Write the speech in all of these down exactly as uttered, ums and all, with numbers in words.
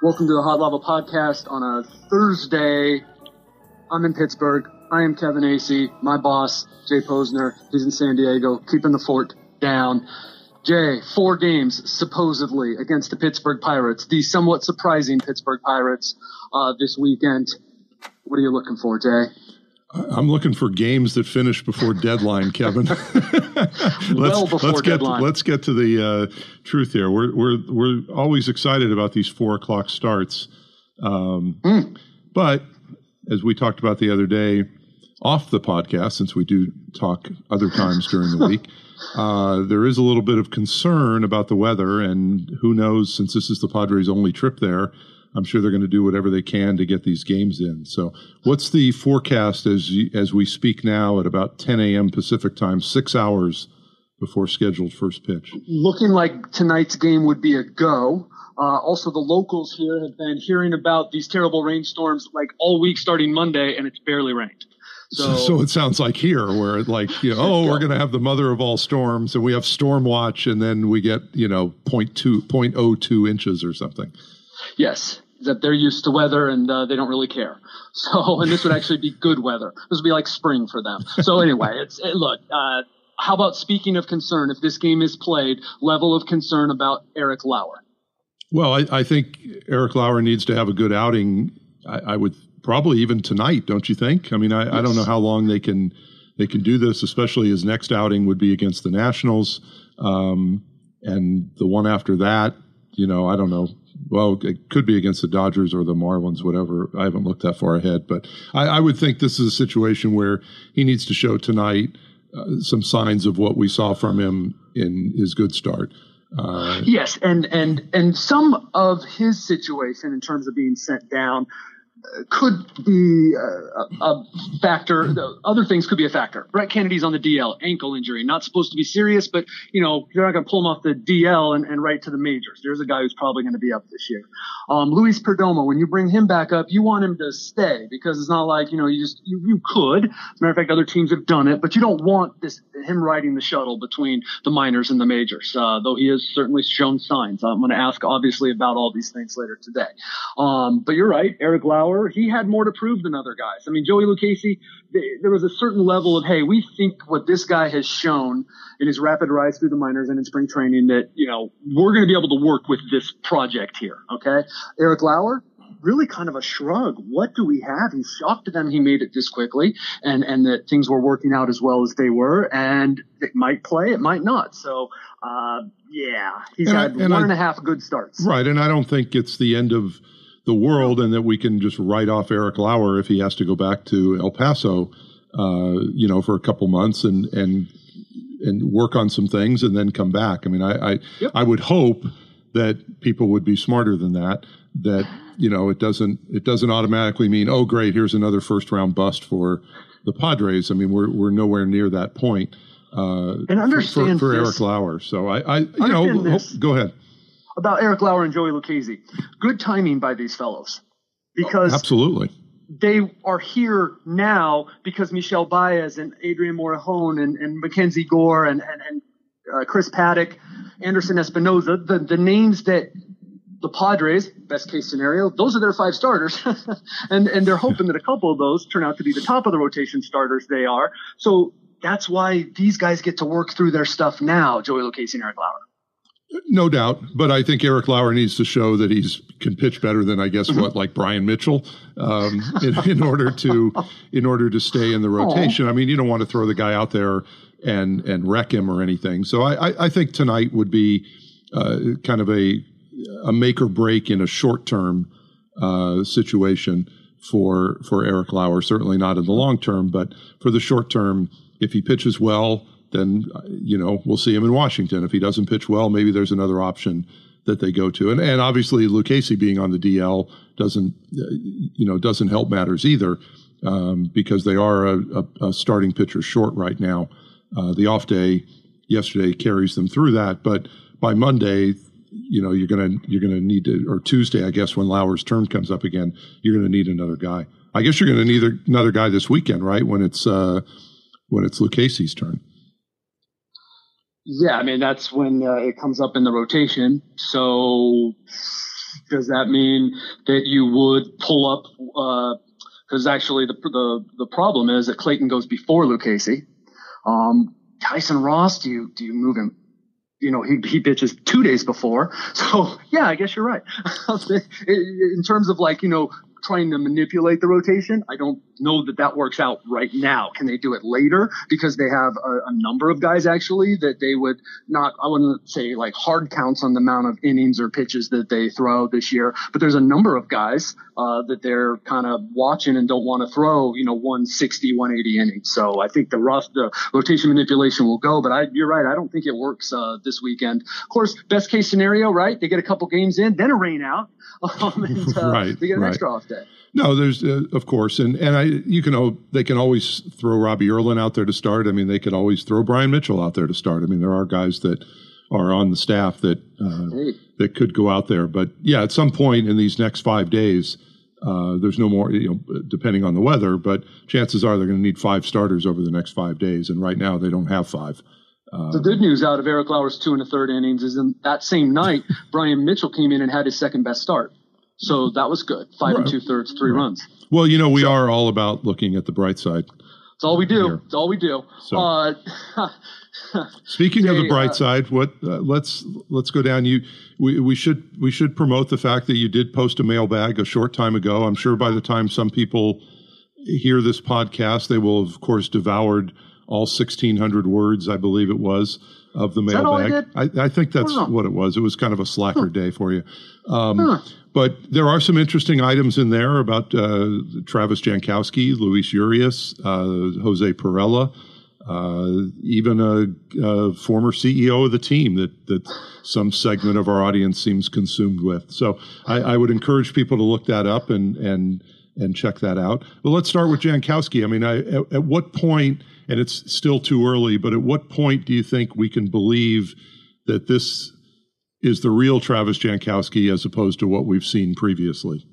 Welcome to the Hot Lava Podcast on a Thursday. I'm in Pittsburgh. I am Kevin Acee. My boss, Jay Posner, he's in San Diego, keeping the fort down. Jay, four games, supposedly, against the Pittsburgh Pirates, the somewhat surprising Pittsburgh Pirates uh, this weekend. What are you looking for, Jay? I'm looking for games that finish before deadline, Kevin. let's, well before let's deadline. Get to, let's get to the uh, truth here. We're we're we're always excited about these four o'clock starts, um, mm. but as we talked about the other day off the podcast, since we do talk other times during the week, uh, there is a little bit of concern about the weather, and who knows? Since this is the Padres' only trip there, I'm sure they're going to do whatever they can to get these games in. So what's the forecast as as we speak now at about ten a.m. Pacific time, six hours before scheduled first pitch? Looking like tonight's game would be a go. Uh, also, the locals here have been hearing about these terrible rainstorms like all week starting Monday, and it's barely rained. So, so it sounds like here where like, you know, oh, we're going to have the mother of all storms, and we have storm watch, and then we get, you know, zero point two, zero point zero two inches or something. Yes. That they're used to weather and uh, they don't really care. So, and this would actually be good weather. This would be like spring for them. So anyway, it's it, look, uh, how about speaking of concern, if this game is played, level of concern about Eric Lauer? Well, I, I think Eric Lauer needs to have a good outing. I, I would probably even tonight, don't you think? I mean, I, yes. I don't know how long they can, they can do this, especially his next outing would be against the Nationals. Um, and the one after that, you know, I don't know. Well, it could be against the Dodgers or the Marlins, whatever. I haven't looked that far ahead. But I, I would think this is a situation where he needs to show tonight uh, some signs of what we saw from him in his good start. Uh, yes, and, and, and some of his situation in terms of being sent down could be a, a factor. Other things could be a factor. Brett Kennedy's on the D L, ankle injury, not supposed to be serious, but you know you're not going to pull him off the D L and, and right to the majors. There's a guy who's probably going to be up this year. Um, Luis Perdomo, when you bring him back up, you want him to stay because it's not like you know you just you, you could. As a matter of fact, other teams have done it, but you don't want this him riding the shuttle between the minors and the majors. Uh, though he has certainly shown signs. I'm going to ask obviously about all these things later today. Um, but you're right, Eric Lauer. He had more to prove than other guys. I mean, Joey Lucchesi, there was a certain level of, hey, we think what this guy has shown in his rapid rise through the minors and in spring training that, you know, we're going to be able to work with this project here. Okay. Eric Lauer, really kind of a shrug. What do we have? He's shocked to them he made it this quickly and, and that things were working out as well as they were. And it might play, it might not. So, uh, yeah, he's and had I, and one I, and a half good starts. Right. And I don't think it's the end of the world and that we can just write off Eric Lauer if he has to go back to El Paso, uh, you know, for a couple months and, and, and work on some things and then come back. I mean, I, I, yep. I would hope that people would be smarter than that, that, you know, it doesn't, it doesn't automatically mean, oh, great, here's another first round bust for the Padres. I mean, we're, we're nowhere near that point, uh, and understand for, for, for this. Eric Lauer. So I, I, you know, this. go ahead. About Eric Lauer and Joey Lucchesi. Good timing by these fellows because absolutely they are here now because Michel Baez and Adrian Morejon and, and Mackenzie Gore and, and, and uh, Chris Paddock, Anderson Espinoza, the, the names that the Padres, best case scenario, those are their five starters. and, and they're hoping that a couple of those turn out to be the top of the rotation starters they are. So that's why these guys get to work through their stuff now, Joey Lucchesi and Eric Lauer. No doubt, but I think Eric Lauer needs to show that he's can pitch better than I guess what like Brian Mitchell um, in, in order to in order to stay in the rotation. Aww. I mean, you don't want to throw the guy out there and and wreck him or anything. So I, I, I think tonight would be uh, kind of a a make or break in a short term uh, situation for for Eric Lauer. Certainly not in the long term, but for the short term, if he pitches well, then, you know, we'll see him in Washington. If he doesn't pitch well, maybe there's another option that they go to. And, and obviously, Lucchesi being on the D L doesn't, you know, doesn't help matters either um, because they are a, a, a starting pitcher short right now. Uh, the off day yesterday carries them through that. But by Monday, you know, you're going to you're going to need to, or Tuesday, I guess, when Lauer's turn comes up again, you're going to need another guy. I guess you're going to need another guy this weekend, right? When it's uh, when it's Lucchesi's turn. Yeah, I mean, that's when uh, it comes up in the rotation. So Does that mean that you would pull up? Because uh, actually, the, the the problem is that Clayton goes before Lucchesi. Um, Tyson Ross, do you do you move him? You know, he he pitches two days before. So yeah, I guess you're right. In terms of like you know. trying to manipulate the rotation, I don't know that that works out right now. Can they do it later? Because they have a, a number of guys actually that they would not, I wouldn't say like hard counts on the amount of innings or pitches that they throw this year, but there's a number of guys uh, that they're kind of watching and don't want to throw, you know, one sixty, one eighty innings. So I think the rough, the rotation manipulation will go, but I, you're right. I don't think it works uh, this weekend. Of course, best case scenario, right? They get a couple games in, then a rain out, um, and uh, right, they get an right. extra off day. No, there's uh, of course, and and I you can they can always throw Robbie Erlin out there to start. I mean, they could always throw Brian Mitchell out there to start. I mean, there are guys that are on the staff that uh, hey. that could go out there. But yeah, at some point in these next five days, uh, there's no more. You know, depending on the weather, but chances are they're going to need five starters over the next five days. And right now, they don't have five. Uh, the good news out of Eric Lauer's two and a third innings is in that same night, Brian Mitchell came in and had his second best start. So that was good. Five right. and two thirds, three right. runs. Well, you know, we so, are all about looking at the bright side. It's all we do. Here. It's all we do. So, uh, speaking Jay, of the bright uh, side, what uh, let's let's go down. You we, we should we should promote the fact that you did post a mailbag a short time ago. I'm sure by the time some people hear this podcast, they will have, of course, devoured all sixteen hundred words, I believe it was, of the mailbag. I, I, I think that's I what it was. It was kind of a slacker huh. day for you. Um, huh. But there are some interesting items in there about uh, Travis Jankowski, Luis Urias, uh, Jose Pirela, uh, even a, a former C E O of the team that, that some segment of our audience seems consumed with. So I, I would encourage people to look that up and and and check that out. But let's start with Jankowski. I mean, I, at, at what point, and it's still too early, but at what point do you think we can believe that this is the real Travis Jankowski as opposed to what we've seen previously?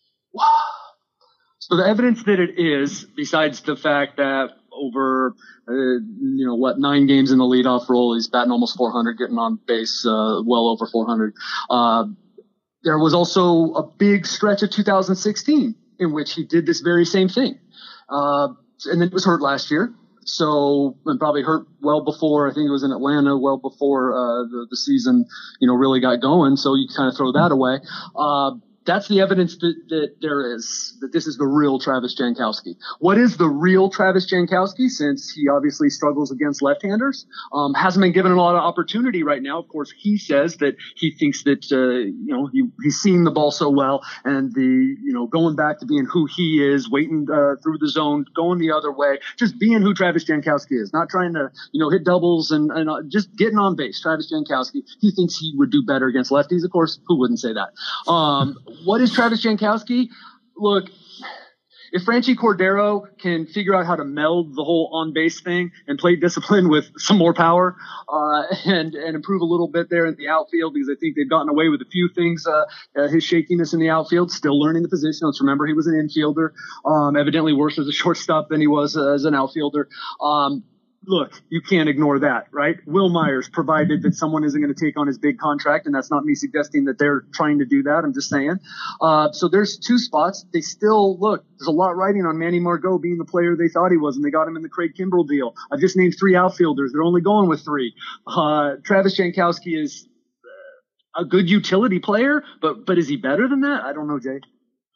So the evidence that it is, besides the fact that over, uh, you know, what, nine games in the leadoff role, he's batting almost four hundred, getting on base uh, well over four hundred. Uh, there was also a big stretch of two thousand sixteen in which he did this very same thing. Uh, and then he was hurt last year. So, and probably hurt well before, I think it was in Atlanta, well before, uh, the, the season, you know, really got going. So you kind of throw that away. Uh, that's the evidence that, that there is, that this is the real Travis Jankowski. What is the real Travis Jankowski, since he obviously struggles against left-handers? Um, hasn't been given a lot of opportunity right now. Of course, he says that he thinks that, uh, you know, he, he's seen the ball so well, and the, you know, going back to being who he is, waiting, uh, through the zone, going the other way, just being who Travis Jankowski is, not trying to, you know, hit doubles and, and uh, just getting on base. Travis Jankowski, he thinks he would do better against lefties. Of course, who wouldn't say that? Um, What is Travis Jankowski? Look, if Franchi Cordero can figure out how to meld the whole on-base thing and play discipline with some more power, uh, and, and improve a little bit there in the outfield, because I think they've gotten away with a few things, uh, uh his shakiness in the outfield, still learning the position. Let's remember he was an infielder, um, evidently worse as a shortstop than he was uh, as an outfielder. Um, Look, you can't ignore that, right? Will Myers, provided that someone isn't going to take on his big contract, and that's not me suggesting that they're trying to do that. I'm just saying. Uh, so there's two spots. They still, look, there's a lot riding on Manny Margot being the player they thought he was, and they got him in the Craig Kimbrell deal. I've just named three outfielders. They're only going with three. Uh, Travis Jankowski is a good utility player, but, but is he better than that? I don't know, Jay.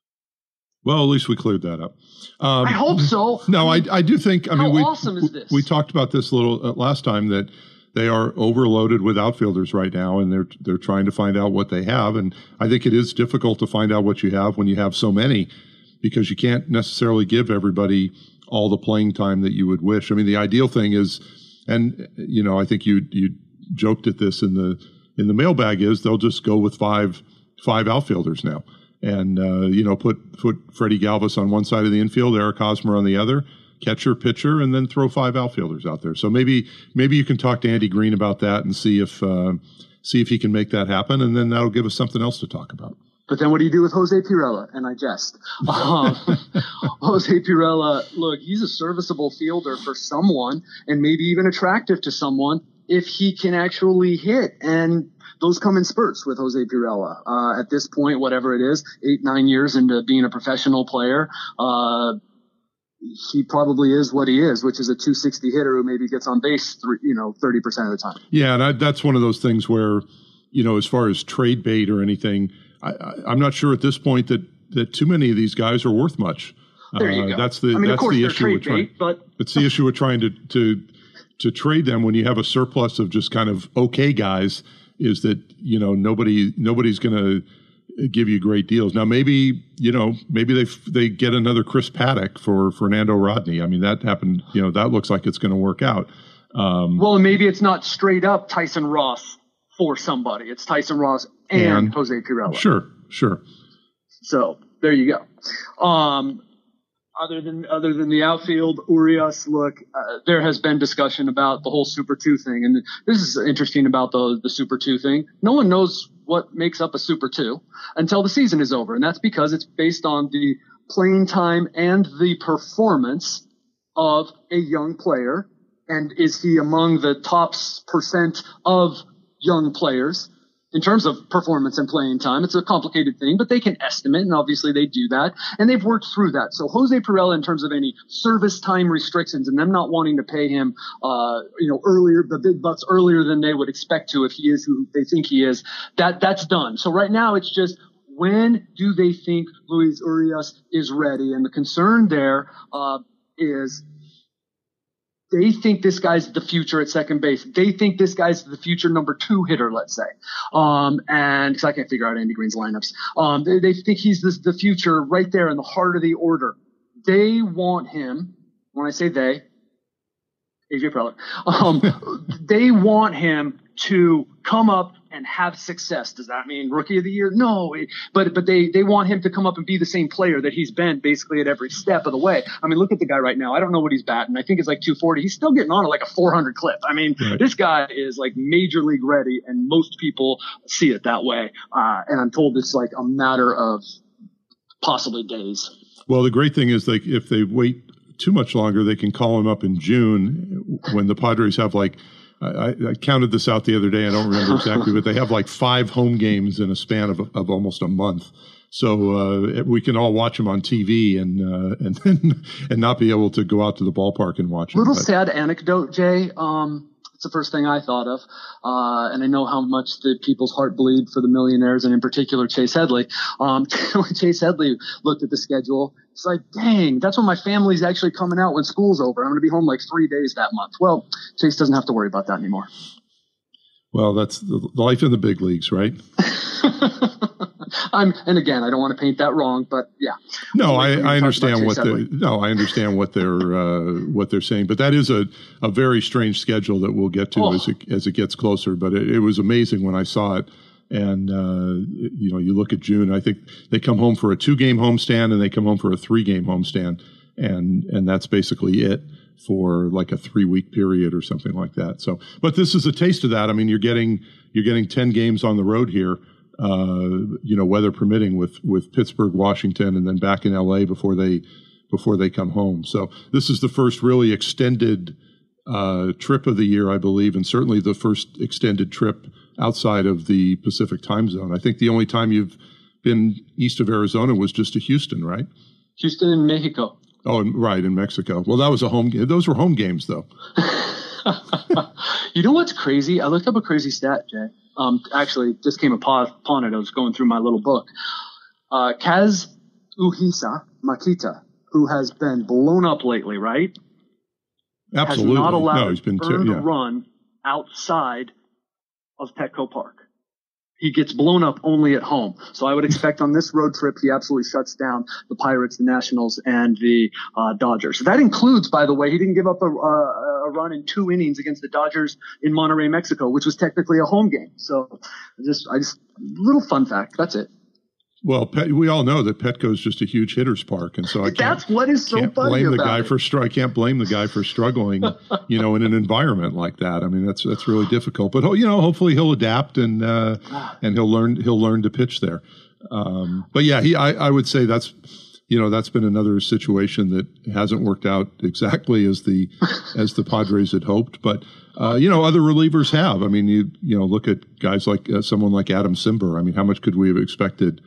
Well, at least we cleared that up. Um, I hope so. No, I, I do think. I How mean, we, awesome is this? We talked about this a little uh, last time, that they are overloaded with outfielders right now, and they're they're trying to find out what they have. And I think it is difficult to find out what you have when you have so many, because you can't necessarily give everybody all the playing time that you would wish. I mean, the ideal thing is, and you know, I think you you joked at this in the in the mailbag, is they'll just go with five five outfielders now. And, uh, you know, put, put Freddie Galvis on one side of the infield, Eric Hosmer on the other, catcher, pitcher, and then throw five outfielders out there. So maybe maybe you can talk to Andy Green about that and see if uh, see if he can make that happen, and then that'll give us something else to talk about. But then what do you do with Jose Pirela? And I jest. Um, Jose Pirela, look, he's a serviceable fielder for someone, and maybe even attractive to someone. if he can actually hit. And those come in spurts with Jose Pirela. Uh, at this point, whatever it is, eight, nine years into being a professional player, uh, he probably is what he is, which is a two sixty hitter who maybe gets on base, three, you know, thirty percent of the time. Yeah, and I, that's one of those things where, you know, as far as trade bait or anything, I, I, I'm not sure at this point that, that too many of these guys are worth much. There you uh, go. That's the I mean, that's of course the they're issue trade with trying. bait, but it's the issue with trying to to to trade them when you have a surplus of just kind of okay guys. Is that, you know, nobody nobody's going to give you great deals. Now maybe, you know, maybe they they get another Chris Paddock for Fernando Rodney. I mean, that happened. You know, that looks like it's going to work out. Um, well, maybe it's not straight up Tyson Ross for somebody. It's Tyson Ross and, and Jose Pirela. Sure, sure. So there you go. Um, other than other than the outfield, Urias, look, uh, there has been discussion about the whole Super two thing, and this is interesting about the the Super two thing. No one knows what makes up a Super two until the season is over, and that's because it's based on the playing time and the performance of a young player, and is he among the top percent of young players in terms of performance and playing time. It's a complicated thing, but they can estimate, and obviously they do that, and they've worked through that. So Jose Pirela, in terms of any service time restrictions and them not wanting to pay him, uh, you know, earlier, the big bucks earlier than they would expect to if he is who they think he is, that that's done. So right now it's just, when do they think Luis Urias is ready? And the concern there uh, is, they think this guy's the future at second base. They think this guy's the future number two hitter, let's say. Um, and because I can't figure out Andy Green's lineups. Um, they, they think he's this, the future right there in the heart of the order. They want him, when I say they, A J Preller, um, they want him to come up and have success. Does that mean rookie of the year? No, but but they they want him to come up and be the same player that he's been basically at every step of the way. I mean, look at the guy right now. I don't know what he's batting. I think it's like two forty. He's still getting on at like a four hundred clip. I mean, right. This guy is like major league ready, and most people see it that way. Uh, and I'm told it's like a matter of possibly days. Well, the great thing is, like, if they wait too much longer, they can call him up in June when the Padres have like, I, I counted this out the other day. I don't remember exactly, but they have like five home games in a span of, of almost a month. So uh, we can all watch them on T V and uh, and then and not be able to go out to the ballpark and watch them. Little but. sad anecdote, Jay. Um, it's the first thing I thought of, uh, and I know how much the people's heart bleed for the millionaires, and in particular Chase Headley. Um, when Chase Headley looked at the schedule, it's like, dang, that's when my family's actually coming out when school's over. I'm going to be home like three days that month. Well, Chase doesn't have to worry about that anymore. Well, that's the life in the big leagues, right? I'm, and again, I don't want to paint that wrong, but yeah. No, I, I understand what the no, I understand what they're uh, what they're saying, but that is a, a very strange schedule that we'll get to oh. as it as it gets closer. But it, it was amazing when I saw it, and uh, you know, you look at June. I think they come home for a two game homestand, and they come home for a three game homestand, and and that's basically it for like a three week period or something like that. So, but this is a taste of that. I mean, you're getting you're getting ten games on the road here. Uh, you know, weather permitting, with, with Pittsburgh, Washington, and then back in L A before they before they come home. So this is the first really extended uh, trip of the year, I believe, and certainly the first extended trip outside of the Pacific time zone. I think the only time you've been east of Arizona was just to Houston, right? Houston and Mexico. Oh, and, right, in Mexico. Well, that was a home game. Those were home games, though. You know what's crazy? I looked up a crazy stat, Jay. Um, actually, just came upon, upon it. I was going through my little book. Uh, Kaz Uhisa Makita, who has been blown up lately, right? Absolutely. Has not allowed no, he's been an earned yeah. run outside of Petco Park. He gets blown up only at home. So I would expect on this road trip, he absolutely shuts down the Pirates, the Nationals, and the uh, Dodgers. That includes, by the way, he didn't give up a, a, a run in two innings against the Dodgers in Monterrey, Mexico, which was technically a home game. So just, I just, little fun fact. That's it. Well, Pet, we all know that Petco is just a huge hitter's park, and so I can't. That's what is so can't funny blame the about guy it. for str- I can't blame the guy for struggling, you know, in an environment like that. I mean, that's that's really difficult. But you know, hopefully he'll adapt and uh, and he'll learn he'll learn to pitch there. Um, but yeah, he I, I would say that's you know that's been another situation that hasn't worked out exactly as the as the Padres had hoped. But Uh, you know, other relievers have. I mean, you you know, look at guys like uh, someone like Adam Simber. I mean, how much could we have expected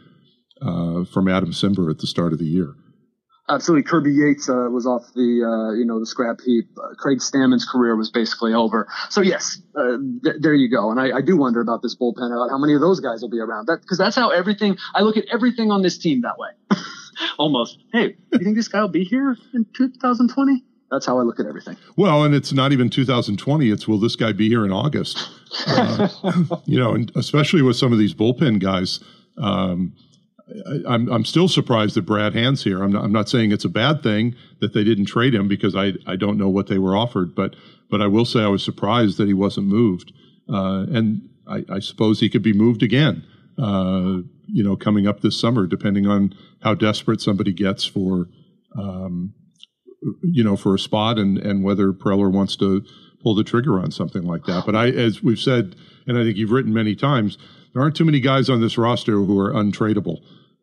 uh, from Adam Simber at the start of the year? Absolutely. Kirby Yates uh, was off the, uh, you know, the scrap heap. Uh, Craig Stammen's career was basically over. So, yes, uh, th- there you go. And I, I do wonder about this bullpen, about how many of those guys will be around. That Because that's how everything – I look at everything on this team that way. Almost. Hey, you think this guy will be here in two thousand twenty? That's how I look at everything. Well, and it's not even two thousand twenty. It's, will this guy be here in August? Uh, you know, and especially with some of these bullpen guys um, – I, I'm I'm still surprised that Brad Hand's here. I'm not, I'm not saying it's a bad thing that they didn't trade him, because I I don't know what they were offered, but but I will say I was surprised that he wasn't moved, uh, and I, I suppose he could be moved again. Uh, you know, coming up this summer, depending on how desperate somebody gets for, um, you know, for a spot, and and whether Preller wants to pull the trigger on something like that. But I, as we've said, and I think you've written many times, there aren't too many guys on this roster who are untradeable.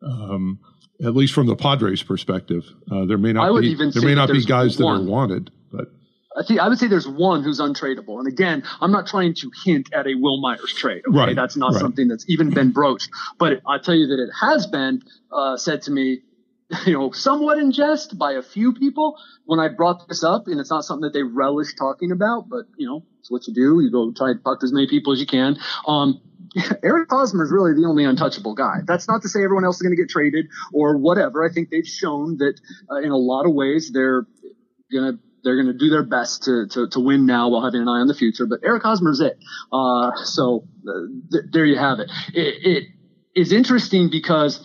Um, at least from the Padres' perspective, uh, there may not be there may not be guys that are wanted, but I think I would say there's one who's untradeable. And again, I'm not trying to hint at a Will Myers trade. Okay? Right, that's not right. something that's even been broached. But I tell you that it has been uh, said to me, you know, somewhat in jest by a few people when I brought this up, and it's not something that they relish talking about. But you know, it's what you do. You go try to talk to as many people as you can. Um, Eric Hosmer is really the only untouchable guy. That's not to say everyone else is going to get traded or whatever. I think they've shown that uh, in a lot of ways they're going to they're going to do their best to, to to win now while having an eye on the future. But Eric Hosmer's it. Uh, so uh, th- there you have it. it. It is interesting because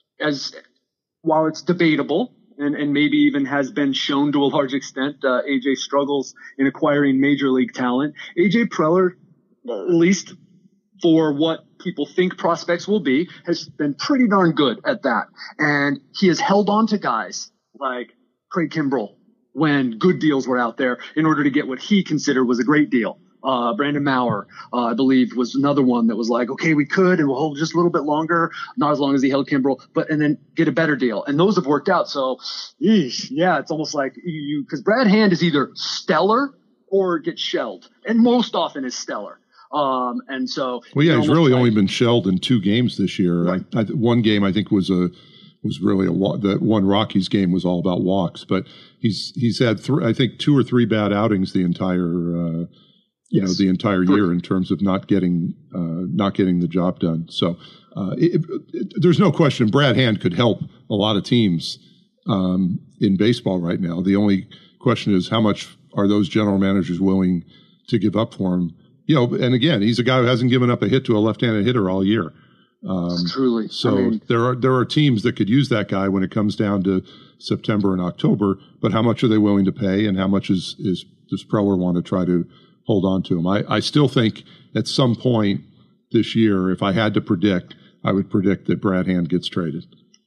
as while it's debatable and, and maybe even has been shown to a large extent, uh, A J struggles in acquiring major league talent. A J Preller, at least for what people think prospects will be, has been pretty darn good at that. And he has held on to guys like Craig Kimbrell when good deals were out there in order to get what he considered was a great deal. Uh, Brandon Maurer, uh, I believe, was another one that was like, okay, we could, and we'll hold just a little bit longer, not as long as he held Kimbrell, but and then get a better deal. And those have worked out. So, eesh, yeah, it's almost like you, because Brad Hand is either stellar or gets shelled, and most often is stellar. Um, and so, well, yeah, he's really like, only been shelled in two games this year. Right. I, I, one game I think was a was really a walk. The one Rockies game was all about walks, but he's he's had th- I think two or three bad outings the entire uh, you yes. know the entire year in terms of not getting uh, not getting the job done. So uh, it, it, there's no question Brad Hand could help a lot of teams um, in baseball right now. The only question is how much are those general managers willing to give up for him? You know, and again, he's a guy who hasn't given up a hit to a left-handed hitter all year. Um, Truly. So I mean, there are there are teams that could use that guy when it comes down to September and October. But how much are they willing to pay, and how much is, is does Preller want to try to hold on to him? I, I still think at some point this year, if I had to predict, I would predict that Brad Hand gets traded.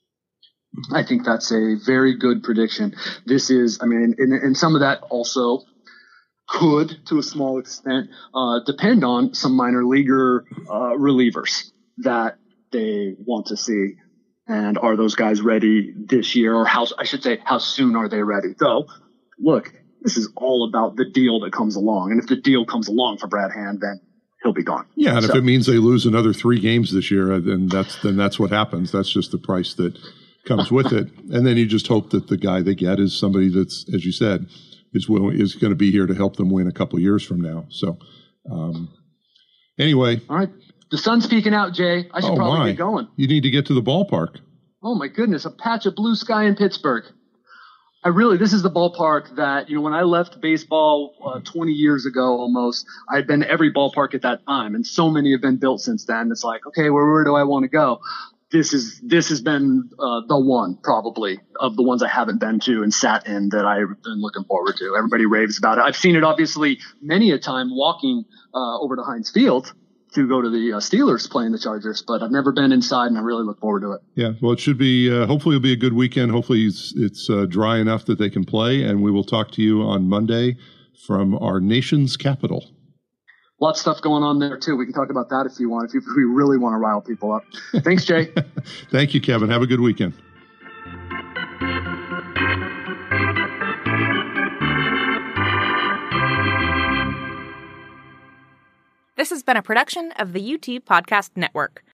I think that's a very good prediction. This is, I mean, and, and some of that also could, to a small extent, uh, depend on some minor leaguer uh, relievers that they want to see. And are those guys ready this year? Or how, I should say, how soon are they ready? So, look, this is all about the deal that comes along. And if the deal comes along for Brad Hand, then he'll be gone. Yeah, and so, if it means they lose another three games this year, then that's then that's what happens. That's just the price that comes with it. And then you just hope that the guy they get is somebody that's, as you said, is willing, is going to be here to help them win a couple of years from now. So, um, anyway. All right. The sun's peeking out, Jay. I should oh probably my. get going. You need to get to the ballpark. Oh, my goodness. A patch of blue sky in Pittsburgh. I really, this is the ballpark that, you know, when I left baseball uh, twenty years ago almost, I had been to every ballpark at that time. And so many have been built since then. It's like, okay, where, where do I want to go? This is, this has been uh, the one probably of the ones I haven't been to and sat in that I've been looking forward to. Everybody raves about it. I've seen it obviously many a time walking uh, over to Heinz Field to go to the uh, Steelers playing the Chargers, but I've never been inside and I really look forward to it. Yeah, well, it should be, uh, hopefully it'll be a good weekend. Hopefully it's, it's uh, dry enough that they can play, and we will talk to you on Monday from our nation's capital. Lots of stuff going on there, too. We can talk about that if you want, if, you, if we really want to rile people up. Thanks, Jay. Thank you, Kevin. Have a good weekend. This has been a production of the U T Podcast Network.